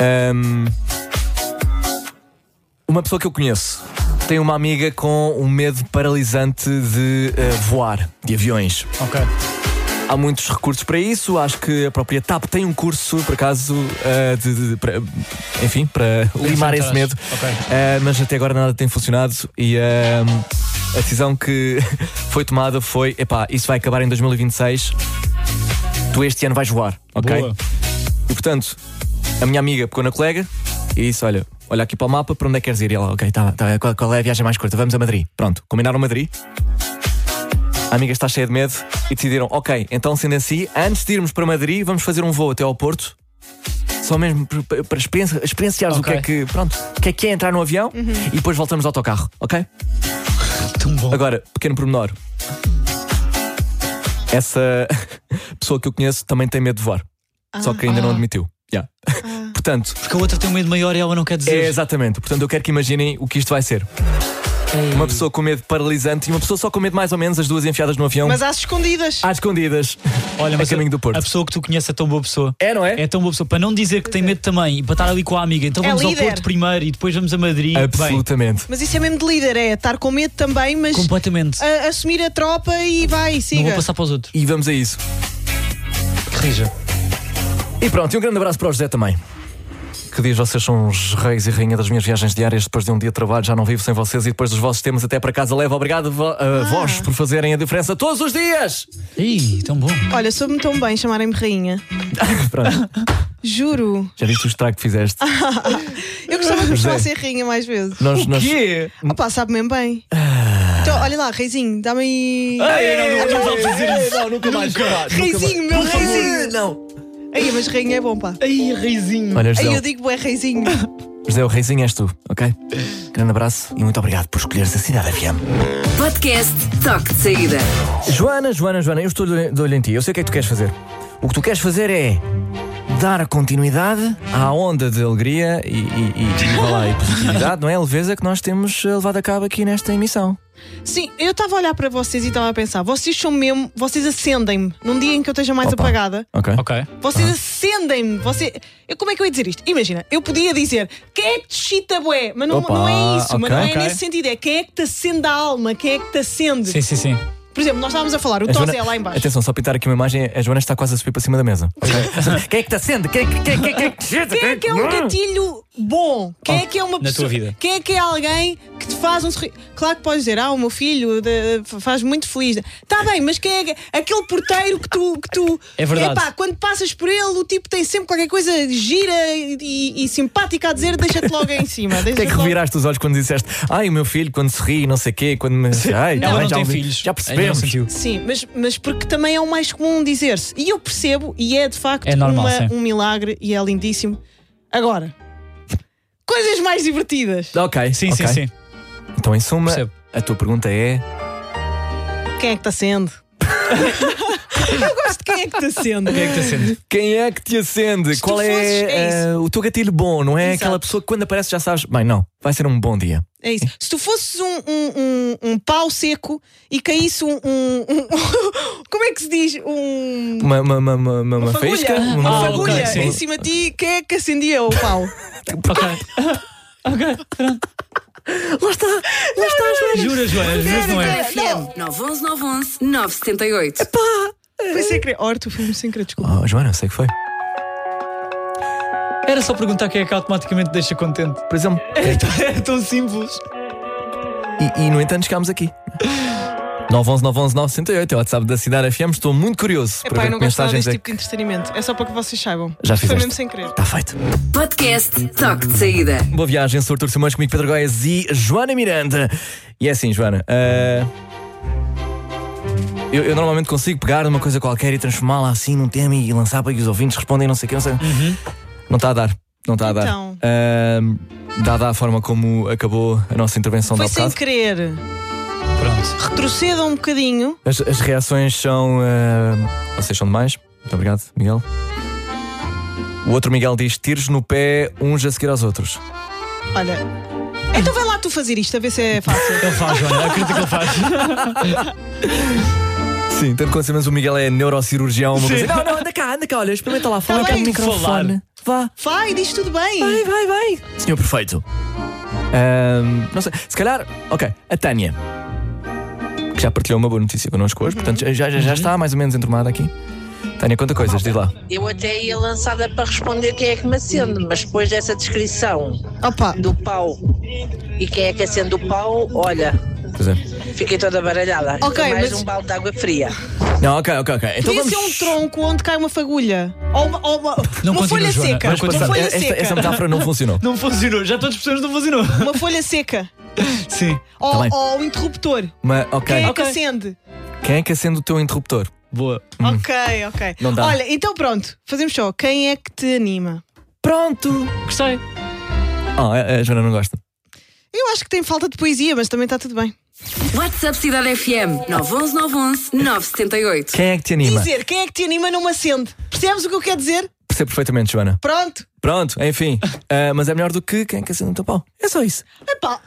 Uma pessoa que eu conheço tem uma amiga com um medo paralisante de voar, de aviões. Ok. Há muitos recursos para isso. Acho que a própria TAP tem um curso, por acaso, para limar esse medo. Okay. Mas até agora nada tem funcionado. E a decisão que foi tomada foi: isso vai acabar em 2026. Tu este ano vais voar, ok? Boa. E portanto, a minha amiga pegou na colega e disse: olha aqui para o mapa, para onde é que queres ir? E ela: ok, tá, qual é a viagem mais curta? Vamos a Madrid. Pronto, combinaram Madrid. A amiga está cheia de medo e decidiram: ok, então sendo assim, antes de irmos para Madrid, vamos fazer um voo até ao Porto, só mesmo para experienciares Okay. o que é entrar no avião e depois voltamos ao autocarro, ok? Tão bom. Agora, pequeno pormenor. Essa pessoa que eu conheço também tem medo de voar, só que ainda não admitiu. Yeah. Portanto, porque a outra tem um medo maior e ela não quer dizer. É, exatamente. Portanto, eu quero que imaginem o que isto vai ser. Uma pessoa com medo paralisante e uma pessoa só com medo mais ou menos, as duas enfiadas no avião. Mas às escondidas. Às escondidas. Olha, mas a caminho do Porto. A pessoa que tu conheces é tão boa pessoa. É, não é? É tão boa pessoa. Para não dizer que tem medo também e para estar ali com a amiga. Então vamos ao Porto primeiro e depois vamos a Madrid. Absolutamente. Mas isso é mesmo de líder, é estar com medo também, mas completamente. Assumir a tropa e vai, siga. Não vou passar para os outros. E vamos a isso. Que rija. E pronto, e um grande abraço para o José também. Que diz, vocês são os reis e rainha das minhas viagens diárias. Depois de um dia de trabalho já não vivo sem vocês. E depois dos vossos temas até para casa levo. Obrigado a vós por fazerem a diferença todos os dias. Ih, tão bom. Olha, soube-me tão bem chamarem-me rainha. Pronto. Juro. Já viste o estrago que fizeste? Eu gostava de me chamar a ser rainha mais vezes. O quê? Opa, sabe mesmo bem. Então, olha lá, reizinho, dá-me aí. Não vale fazer isso. Não, nunca mais. Reizinho, meu reizinho. Não. Aí, mas rainha é bom, pá. Aí, reizinho. Olha, José, aí eu digo, é reizinho. José, o reizinho és tu, ok? Grande abraço e muito obrigado por escolheres a Cidade FM. Podcast Toque de Saída. Joana, eu estou de olho em ti. Eu sei o que é que tu queres fazer. O que tu queres fazer é dar a continuidade à onda de alegria e positividade, não é? A leveza que nós temos levado a cabo aqui nesta emissão. Sim, eu estava a olhar para vocês e estava a pensar, vocês são mesmo, vocês acendem-me num dia em que eu esteja mais apagada. Ok. Vocês acendem-me. Como é que eu ia dizer isto? Imagina, eu podia dizer quem é que te chita bué, mas não é isso, mas não é nesse sentido, é quem é que te acende a alma, quem é que te acende. Sim. Por exemplo, nós estávamos a falar, o Tosé lá em baixo. Atenção, só pintar aqui uma imagem, a Joana está quase a subir para cima da mesa. Quem é que te acende? Quem é que é um gatilho bom? Quem é que é uma pessoa? Na tua vida. Quem é que é alguém que te faz um sorriso? Claro que podes dizer, o meu filho faz muito feliz. Está bem, mas quem é aquele porteiro que tu É verdade. Epá, quando passas por ele, o tipo tem sempre qualquer coisa gira e simpática a dizer, deixa-te logo em cima. Porquê é que reviraste os olhos quando disseste o meu filho, quando se ri, não sei o quê, quando me. Ela não tem filhos. Já percebemos. Sim, mas porque também é o mais comum dizer-se. E eu percebo, e é de facto normal, um milagre e é lindíssimo. Agora, coisas mais divertidas. Ok. Sim. Então, em suma, Percebo. a tua pergunta é: quem é que te acende? Eu gosto de quem é que te acende. Quem é que te acende? Quem é que te acende? Qual é o teu gatilho bom? Não é aquela pessoa que quando aparece já sabes, bem, não, vai ser um bom dia. É isso. Se tu fosses um pau seco e caísse como é que se diz? Uma faísca? Uma fagulha okay, em cima de ti, quem é que acendia o pau? Ok, pronto. Lá está, Joana. Juras, Joana, não é? FM 911 911 978. Foi sem querer. Tu foi sem querer, desculpa. Joana, sei que foi. Era só perguntar quem é que automaticamente deixa contente. Por exemplo, é tão simples. E no entanto chegámos aqui. 911 911 968 é o WhatsApp da Cidade FM. Estou muito curioso para ver eu não que gosto nada mensagens deste tipo de entretenimento. É só para que vocês saibam. Já Foi fizeste. mesmo sem querer. Está feito. Podcast Toque de Saída. Boa viagem, sou Artur Simões, comigo Pedro Góes e Joana Miranda. E é assim, Joana, eu normalmente consigo pegar numa coisa qualquer e transformá-la assim num tema e lançar para que os ouvintes respondem não sei o que, não sei. Não está a dar. Então. Dada a forma como acabou a nossa intervenção Foi da sem bocado. querer. Pronto. Retroceda um bocadinho. As reações são. Vocês são demais. Muito obrigado, Miguel. O outro Miguel diz: tiros no pé uns a seguir aos outros. Olha. Então vai lá tu fazer isto, a ver se é fácil. Ele faz, Joana, acredito que ele faz. Sim, tanto quanto sabemos, o Miguel é neurocirurgião. Uma coisa. Não, anda cá, olha, experimenta lá, fala Tá cá bem. no microfone. Vá. Vai, diz tudo bem. Vai. Senhor perfeito. Não sei, se calhar, ok, a Tânia, que já partilhou uma boa notícia connosco hoje, portanto já está mais ou menos enturmada aqui. Tânia, conta coisas, diz lá. Eu até ia lançada para responder quem é que me acende, mas depois dessa descrição do pau e quem é que acende o pau, olha, Pois é. fiquei toda baralhada. Ok, Mais mas- um balde de água fria. Não, ok. Então Podia vamos. ser um tronco onde cai uma fagulha. Ou uma Não uma continua, folha Joana. seca. Vamos Uma passar. folha Essa seca. metáfora não funcionou. Não funcionou, já todas as pessoas não funcionou. Uma folha seca. Sim. Tá bem. Ou o interruptor. Ok. Quem é que acende? Quem é que acende o teu interruptor? Boa. Ok. Não dá. Olha, então pronto. Fazemos só. Quem é que te anima? Pronto! Gostei. A Joana não gosta. Eu acho que tem falta de poesia, mas também está tudo bem. WhatsApp Cidade FM 911 911 978. Quem é que te anima? Dizer quem é que te anima não me acende. Percebes o que eu quero dizer? Percebo perfeitamente, Joana. Pronto, enfim. Mas é melhor do que quem quer ser no teu pau. É só isso. Epá,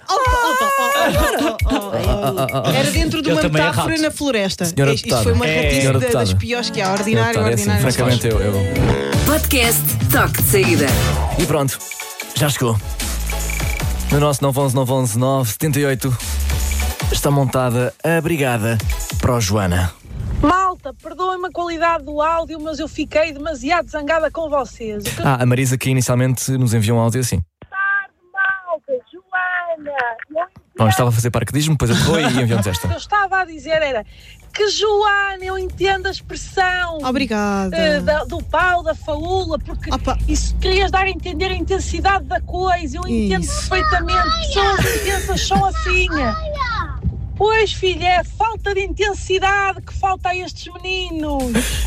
era dentro de uma metáfora na floresta. Isto foi uma ratice das piores que há. Ordinário. Francamente, eu. Podcast Toque de Saída. E pronto, já chegou. No nosso 911-911-978 está montada a brigada para o Joana. Malta, perdoem-me a qualidade do áudio, mas eu fiquei demasiado zangada com vocês. A Marisa que inicialmente nos enviou um áudio assim. Malta, Joana. Não, estava a fazer paraquedismo, depois aterrou e enviou-nos esta. O que eu estava a dizer era que, Joana, eu entendo a expressão. Obrigada. Do pau, da faúla, porque isso querias dar a entender a intensidade da coisa. Eu entendo perfeitamente. Pessoas intensas são assim. Pois, filha, é a falta de intensidade que falta a estes meninos.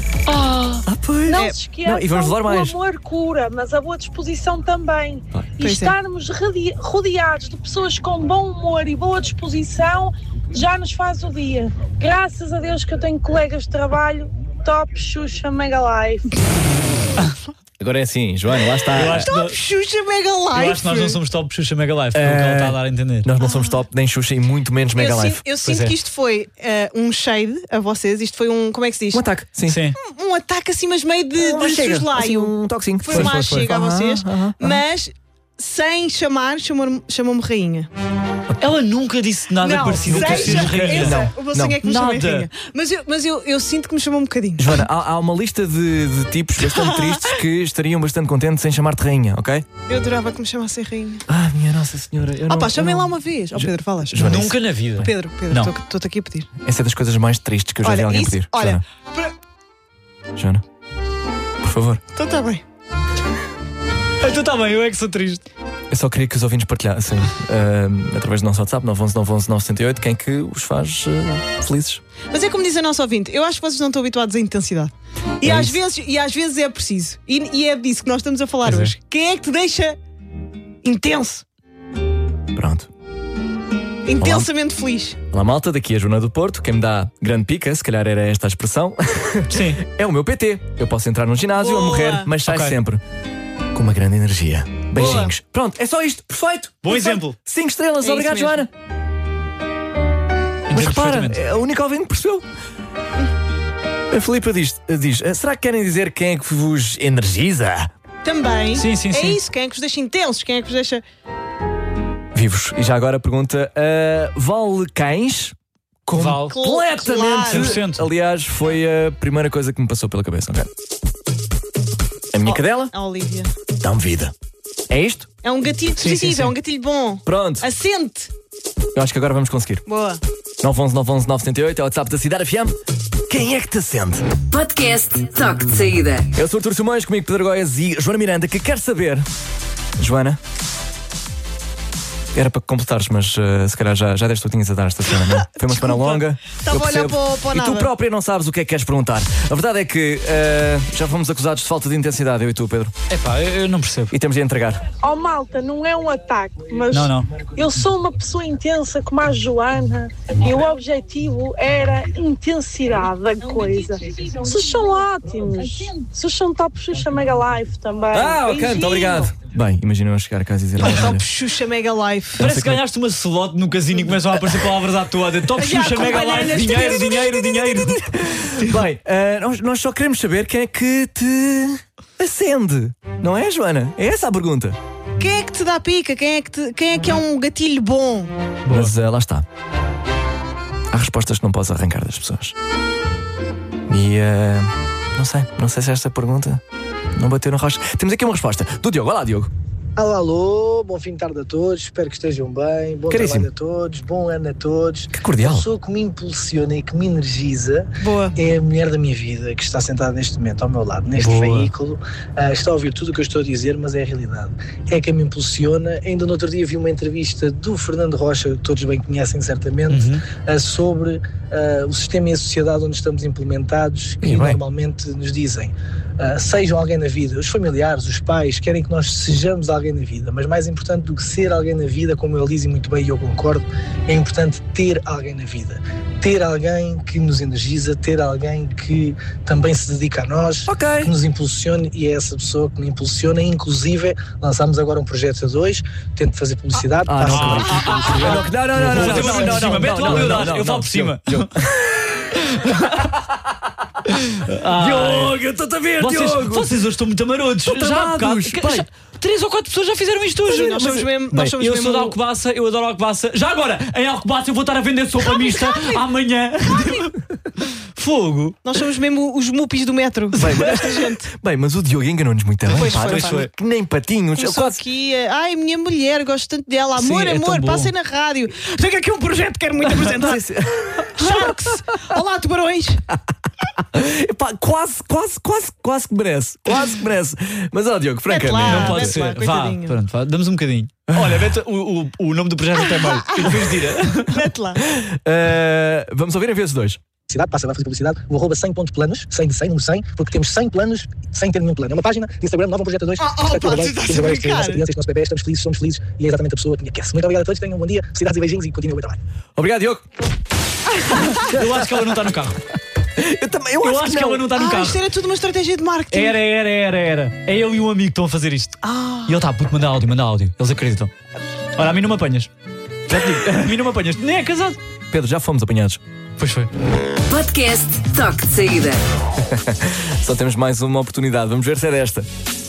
Pois. Não se esqueçam e vamos falar mais. O amor cura, mas a boa disposição também. E estarmos rodeados de pessoas com bom humor e boa disposição já nos faz o dia. Graças a Deus que eu tenho colegas de trabalho top Xuxa Mega Life. Agora é assim, Joana, lá está. Top Xuxa Mega Life. Eu acho que nós não somos top Xuxa Mega Life, é o que ela está a dar a entender. Nós não somos top nem Xuxa e muito menos Mega Life. Eu sinto que isto foi um shade a vocês. Isto foi um, como é que se diz? Um ataque, sim. Um ataque assim, mas meio de soslaio. Assim, um toquezinho. Foi uma chega a vocês, mas sem chamou-me rainha. Ela nunca disse nada parecido com ser rainha. O meu sonho é que me chamei rainha. Mas eu sinto que me chamou um bocadinho. Joana, há uma lista de tipos bastante tristes que estariam bastante contentes em chamar-te rainha, ok? Eu adorava que me chamassem rainha. Minha Nossa Senhora. Chamem lá uma vez. Pedro, falas. Joana, nunca na vida. Pedro, estou-te aqui a pedir. Essa é das coisas mais tristes que eu já vi alguém pedir. Olha, Joana, por favor. Então está bem. Então está bem, eu é que sou triste. Eu só queria que os ouvintes partilhassem através do nosso WhatsApp 911-911-978 quem que os faz felizes. Mas é como diz a nossa ouvinte, eu acho que vocês não estão habituados à intensidade. E às vezes é preciso. E é disso que nós estamos a falar hoje. Quem é que te deixa intenso? Pronto. Intensamente feliz. Olá, malta, daqui a Joana do Porto. Quem me dá grande pica, se calhar era esta a expressão. Sim. É o meu PT. Eu posso entrar num ginásio a morrer, mas sai sempre com uma grande energia. Beijinhos. Pronto, é só isto. Perfeito. Bom exemplo. 5 estrelas. Obrigado, Joana. Mas repara, a única ouvinte que percebeu. A Filipa diz: será que querem dizer quem é que vos energiza? Também. Sim. É isso. Quem é que vos deixa intensos? Quem é que vos deixa vivos? E já agora pergunta: vale cães? Completamente. Claro. Aliás, foi a primeira coisa que me passou pela cabeça. Okay? A minha cadela? A Olivia. Dá-me vida. É isto? É um gatilho positivo, é um gatilho bom. Pronto. Assente. Eu acho que agora vamos conseguir. Boa. 911-911-978 é o WhatsApp da Cidade FM. Quem é que te acende? Podcast Toque de Saída. Eu sou Artur Simões, comigo Pedro Goiás e Joana Miranda, que quer saber. Joana? Era para completares, mas se calhar já deste o que tinhas a dar esta semana, não é? Foi uma semana longa. Estava a olhar para e tu própria não sabes o que é que queres perguntar. A verdade é que já fomos acusados de falta de intensidade, eu e tu, Pedro. Eu não percebo. E temos de entregar. Oh, malta, não é um ataque, mas não. Eu sou uma pessoa intensa como a Joana e o objetivo era intensidade da coisa. Vocês são ótimos. Vocês são top Xuxa Mega Life também. Ok, muito obrigado. Bem, imagina eu chegar a casa e dizer top Xuxa Mega Life. Parece que ganhaste uma slot no casino e começam a aparecer palavras à toa. Top Xuxa Mega Life, dinheiro. Bem, nós só queremos saber quem é que te acende. Não é, Joana? É essa a pergunta. Quem é que te dá pica? Quem é que é um gatilho bom? Mas lá está. Há respostas que não posso arrancar das pessoas. E não sei se esta pergunta não bateu na rocha. Temos aqui uma resposta do Diogo. Olá, Diogo. Alô, bom fim de tarde a todos, espero que estejam bem, bom trabalho a todos, bom ano a todos. Que cordial. A pessoa que me impulsiona e que me energiza é a mulher da minha vida, que está sentada neste momento ao meu lado, neste veículo, está a ouvir tudo o que eu estou a dizer, mas é a realidade. É quem me impulsiona. Ainda no outro dia vi uma entrevista do Fernando Rocha, que todos bem conhecem certamente, sobre o sistema e a sociedade onde estamos implementados, que normalmente nos dizem, sejam alguém na vida, os familiares, os pais, querem que nós sejamos alguém alguém na vida, mas mais importante do que ser alguém na vida, como ele diz e muito bem e eu concordo, é importante ter alguém na vida. Ter alguém que nos energiza, ter alguém que também se dedica a nós, que nos impulsione, e é essa pessoa que me impulsiona. Inclusive, lançámos agora um projeto a 2, tento fazer publicidade. Não, eu falo por cima. Diogo, eu estou a ver, Diogo! Vocês hoje estão muito amarotos. Já 3 ou 4 pessoas já fizeram isto hoje. Eu sou da Alcobaça, eu adoro Alcobaça. Já agora, em Alcobaça eu vou estar a vender sopa mista amanhã. Fogo. Nós somos mesmo os mupis do metro. Bem, mas o Diogo enganou-nos muito bem. Foi. Nem patinhos. Começou aqui, ai, minha mulher, gosto tanto dela. Amor, passem na rádio. Tenho aqui um projeto que quero muito apresentar. Sharks! Olá, tubarões! Quase que merece. Mas ó, Diogo, francamente. Não pode ser. Vá, damos um bocadinho. Olha, mete o nome do projeto até meio. E depois tira. Mete lá. Vamos ouvir em vezes 2. Passa a fazer publicidade, o @100.planos, 100 de 100, número 100, porque temos 100 planos sem ter nenhum plano. É uma página de Instagram, nova, um projeto a 2. Temos agora as crianças, nosso bebê, estamos felizes e é exatamente a pessoa que me aquece. Muito obrigado a todos, tenham um bom dia, felicidades e beijinhos e continuem o bom trabalho. Obrigado, Diogo. Eu acho que ela não está no carro. Eu acho que ela não está no carro. Isto era tudo uma estratégia de marketing. Era. É ele e um amigo que estão a fazer isto. E ele está, puto, manda áudio. Eles acreditam. Ora, a mim não me apanhas. Já te digo, a mim não me apanhas. Nem é casado. Pedro, já fomos apanhados. Pois foi. Podcast Toque de Saída. Só temos mais uma oportunidade. Vamos ver se é desta.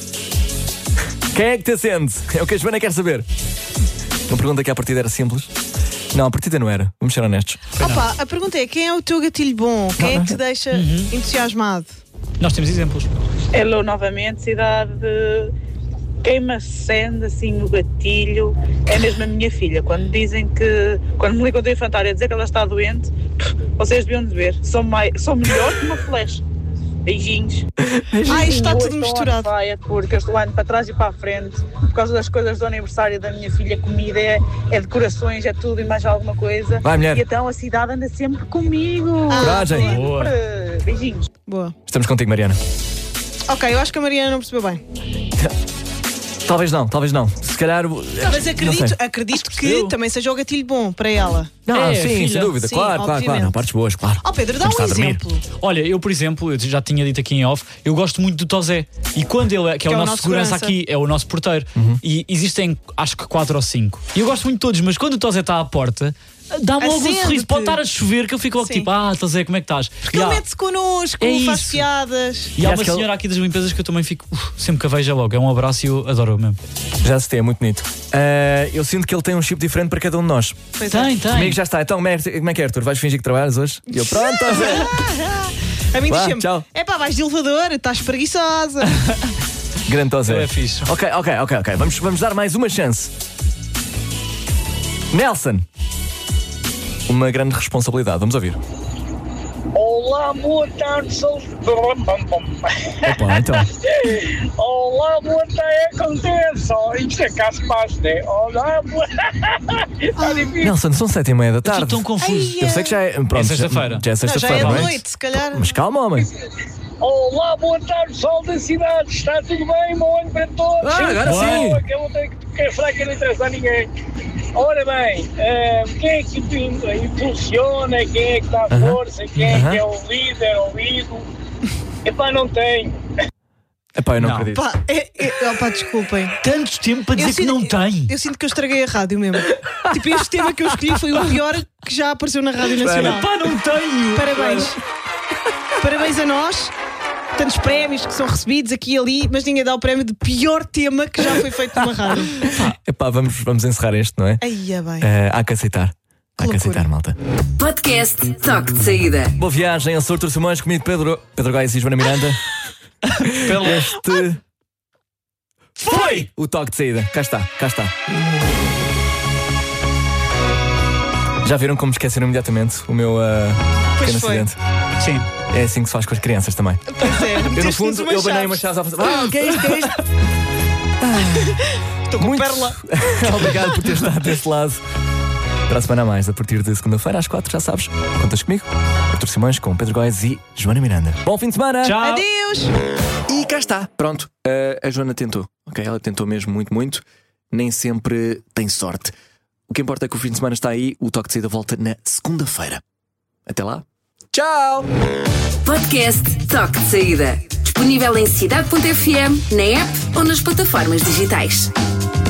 Quem é que te acende? É o que a Joana quer saber. Uma pergunta que à partida era simples. Não, a partida não era. Vamos ser honestos. A pergunta é: quem é o teu gatilho bom? Quem é que te deixa entusiasmado? Nós temos exemplos. Hello novamente, cidade. Quem me acende assim no gatilho é mesmo a minha filha. Quando dizem que, quando me ligam do infantário a dizer que ela está doente, vocês deviam de ver. Sou melhor que uma flecha. Beijinhos. Isto está tudo misturado. Porque eu estou ano para trás e para a frente por causa das coisas do aniversário da minha filha. Comida é decorações, é tudo e mais alguma coisa. Vai, mulher. E então a cidade anda sempre comigo. Coragem. Boa. Beijinhos. Boa. Estamos contigo, Mariana. Ok, eu acho que a Mariana não percebeu bem. Talvez não. Se calhar. Mas acredito que também seja o gatilho bom para ela. Sim, filha. Sem dúvida. Sim, claro. Não, partes boas, claro. Pedro, dá um exemplo. Olha, eu, por exemplo, eu já tinha dito aqui em off, eu gosto muito do Tozé. E quando ele que é o nosso segurança aqui, é o nosso porteiro. E existem, acho que 4 ou 5. E eu gosto muito de todos, mas quando o Tozé está à porta, dá-me logo um sorriso. Pode estar a chover que eu fico logo tipo, Tozé, como é que estás? Porque ele mete-se connosco, faz piadas. E há uma senhora aqui das limpezas que eu também fico, sempre que a vejo logo. É um abraço e eu adoro mesmo. Já se tem, é muito bonito. Eu sinto que ele tem um chip diferente para cada um de nós. Tem. Comigo já está. Então, como é que é, Arthur? Vais fingir que trabalhas hoje? E eu, pronto, Tozé. A mim diz sempre: vais de elevador, estás preguiçosa. Grande Tozé. É fixe. Ok. Vamos dar mais uma chance. Nelson. Uma grande responsabilidade. Vamos ouvir. Olá, boa tarde, sou... Opa, então. Olá, boa tarde, acontece. Isto é caso né? Olá, boa... Nelson, são 7:30 da tarde. Estou tão confuso. Eu sei que já é... Pronto, é sexta-feira. Já é sexta-feira, já é não é? noite, se calhar. Mas calma, homem. Olá, boa tarde, pessoal da cidade. Está tudo bem? Bom ano para todos. Agora sim. Eu não tenho que falar que não interessa a ninguém. Ora bem, quem é que impulsiona, quem é que dá força, quem é que é o líder, o ídolo? Não tenho. Eu não acredito. Desculpem. Tanto tempo para dizer que não tem. Eu sinto que eu estraguei a rádio mesmo. Tipo, este tema que eu escolhi foi o pior que já apareceu na Rádio Nacional. Não tenho. Parabéns a nós. Tantos prémios que são recebidos aqui e ali, mas ninguém dá o prémio de pior tema que já foi feito numa rádio. Vamos encerrar este, não é? Há que aceitar. Há que aceitar, malta. Podcast Toque de Saída. Boa viagem, Açor Simões, comigo Pedro Gais e Joana Miranda. Este foi o Toque de Saída. Cá está. Já viram como esqueceram imediatamente o meu pequeno acidente? Sim. É assim que se faz com as crianças também. Eu no fundo, eu banhei umas chaves à frente. O que é isto? Estou com pérola. Obrigado por ter estado desse lado. Para a semana a mais, a partir de segunda-feira às 4, já sabes. Contas comigo, Arthur Simões, com Pedro Góes e Joana Miranda. Bom fim de semana. Tchau. Adeus. E cá está. Pronto. A Joana tentou. ok? Ela tentou mesmo muito, nem sempre tem sorte. O que importa é que o fim de semana está aí. O Toque de Saída volta na segunda-feira. Até lá. Tchau! Podcast Toque de Saída. Disponível em cidade.fm, na app ou nas plataformas digitais.